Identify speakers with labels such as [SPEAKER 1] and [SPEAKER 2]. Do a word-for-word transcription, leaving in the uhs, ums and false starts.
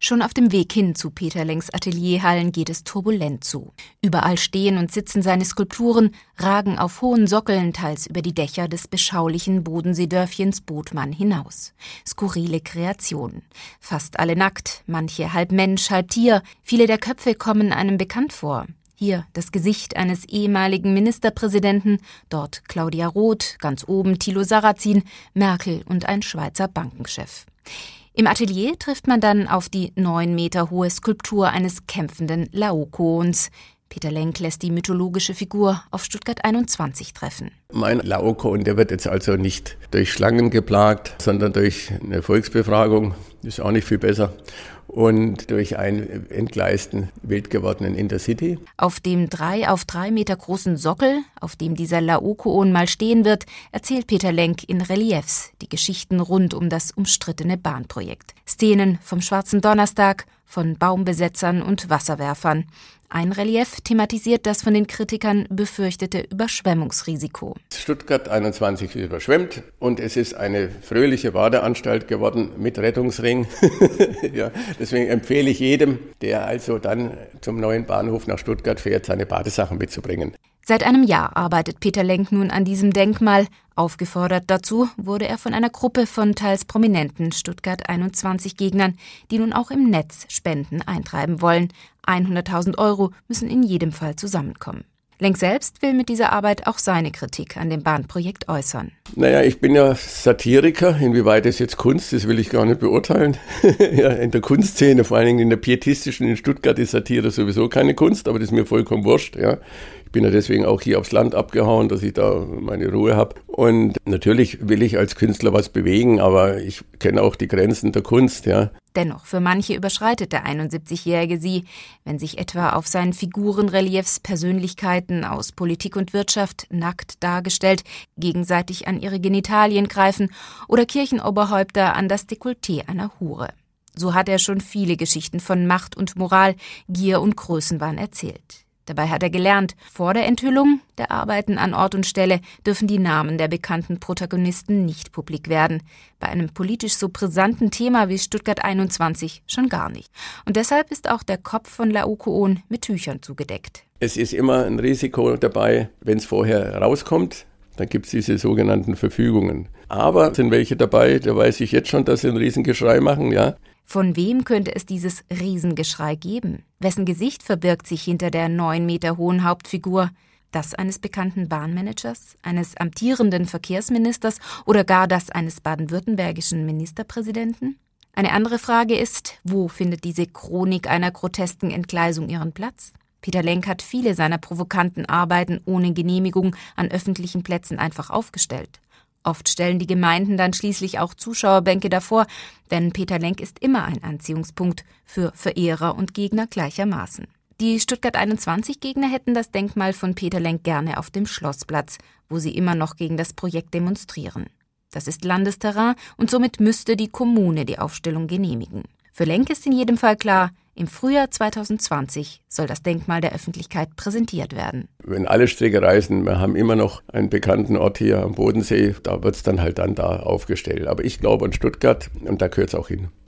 [SPEAKER 1] Schon auf dem Weg hin zu Peter Lenks Atelierhallen geht es turbulent zu. Überall stehen und sitzen seine Skulpturen, ragen auf hohen Sockeln teils über die Dächer des beschaulichen Bodenseedörfchens Bodmann hinaus. Skurrile Kreationen. Fast alle nackt, manche halb Mensch, halb Tier. Viele der Köpfe kommen einem bekannt vor. Hier das Gesicht eines ehemaligen Ministerpräsidenten, dort Claudia Roth, ganz oben Thilo Sarrazin, Merkel und ein Schweizer Bankenchef. Im Atelier trifft man dann auf die neun Meter hohe Skulptur eines kämpfenden Laokoons. Peter Lenk lässt die mythologische Figur auf Stuttgart einundzwanzig treffen.
[SPEAKER 2] Mein Laokoon, der wird jetzt also nicht durch Schlangen geplagt, sondern durch eine Volksbefragung, ist auch nicht viel besser, und durch einen entgleisten, wild gewordenen Intercity.
[SPEAKER 1] Auf dem drei auf drei Meter großen Sockel, auf dem dieser Laokoon mal stehen wird, erzählt Peter Lenk in Reliefs die Geschichten rund um das umstrittene Bahnprojekt. Szenen vom Schwarzen Donnerstag, von Baumbesetzern und Wasserwerfern. Ein Relief thematisiert das von den Kritikern befürchtete Überschwemmungsrisiko.
[SPEAKER 2] Stuttgart einundzwanzig ist überschwemmt und es ist eine fröhliche Badeanstalt geworden mit Rettungsring. Ja, deswegen empfehle ich jedem, der also dann zum neuen Bahnhof nach Stuttgart fährt, seine Badesachen mitzubringen.
[SPEAKER 1] Seit einem Jahr arbeitet Peter Lenk nun an diesem Denkmal. Aufgefordert dazu wurde er von einer Gruppe von teils prominenten Stuttgart einundzwanzig Gegnern, die nun auch im Netz Spenden eintreiben wollen. hunderttausend Euro müssen in jedem Fall zusammenkommen. Lenk selbst will mit dieser Arbeit auch seine Kritik an dem Bahnprojekt äußern.
[SPEAKER 2] Naja, ich bin ja Satiriker. Inwieweit das jetzt Kunst ist, will ich gar nicht beurteilen. Ja, in der Kunstszene, vor allen Dingen in der pietistischen in Stuttgart, ist Satire sowieso keine Kunst, aber das ist mir vollkommen wurscht. Ja. Ich bin ja deswegen auch hier aufs Land abgehauen, dass ich da meine Ruhe habe. Und natürlich will ich als Künstler was bewegen, aber ich kenne auch die Grenzen der Kunst, ja.
[SPEAKER 1] Dennoch, für manche überschreitet der einundsiebzigjährige sie, wenn sich etwa auf seinen Figurenreliefs Persönlichkeiten aus Politik und Wirtschaft nackt dargestellt gegenseitig an ihre Genitalien greifen oder Kirchenoberhäupter an das Dekolleté einer Hure. So hat er schon viele Geschichten von Macht und Moral, Gier und Größenwahn erzählt. Dabei hat er gelernt, vor der Enthüllung der Arbeiten an Ort und Stelle dürfen die Namen der bekannten Protagonisten nicht publik werden. Bei einem politisch so brisanten Thema wie Stuttgart einundzwanzig schon gar nicht. Und deshalb ist auch der Kopf von Laokoon mit Tüchern zugedeckt.
[SPEAKER 2] Es ist immer ein Risiko dabei, wenn es vorher rauskommt, dann gibt es diese sogenannten Verfügungen. Aber sind welche dabei, da weiß ich jetzt schon, dass sie ein Riesengeschrei machen, ja.
[SPEAKER 1] Von wem könnte es dieses Riesengeschrei geben? Wessen Gesicht verbirgt sich hinter der neun Meter hohen Hauptfigur? Das eines bekannten Bahnmanagers, eines amtierenden Verkehrsministers oder gar das eines baden-württembergischen Ministerpräsidenten? Eine andere Frage ist, wo findet diese Chronik einer grotesken Entgleisung ihren Platz? Peter Lenk hat viele seiner provokanten Arbeiten ohne Genehmigung an öffentlichen Plätzen einfach aufgestellt. Oft stellen die Gemeinden dann schließlich auch Zuschauerbänke davor, denn Peter Lenk ist immer ein Anziehungspunkt für Verehrer und Gegner gleichermaßen. Die Stuttgart einundzwanzig Gegner hätten das Denkmal von Peter Lenk gerne auf dem Schlossplatz, wo sie immer noch gegen das Projekt demonstrieren. Das ist Landesterrain und somit müsste die Kommune die Aufstellung genehmigen. Für Lenk ist in jedem Fall klar, im Frühjahr zweitausendzwanzig soll das Denkmal der Öffentlichkeit präsentiert werden.
[SPEAKER 2] Wenn alle Stricke reißen, wir haben immer noch einen bekannten Ort hier am Bodensee, da wird es dann halt dann da aufgestellt. Aber ich glaube an Stuttgart und da gehört es auch hin.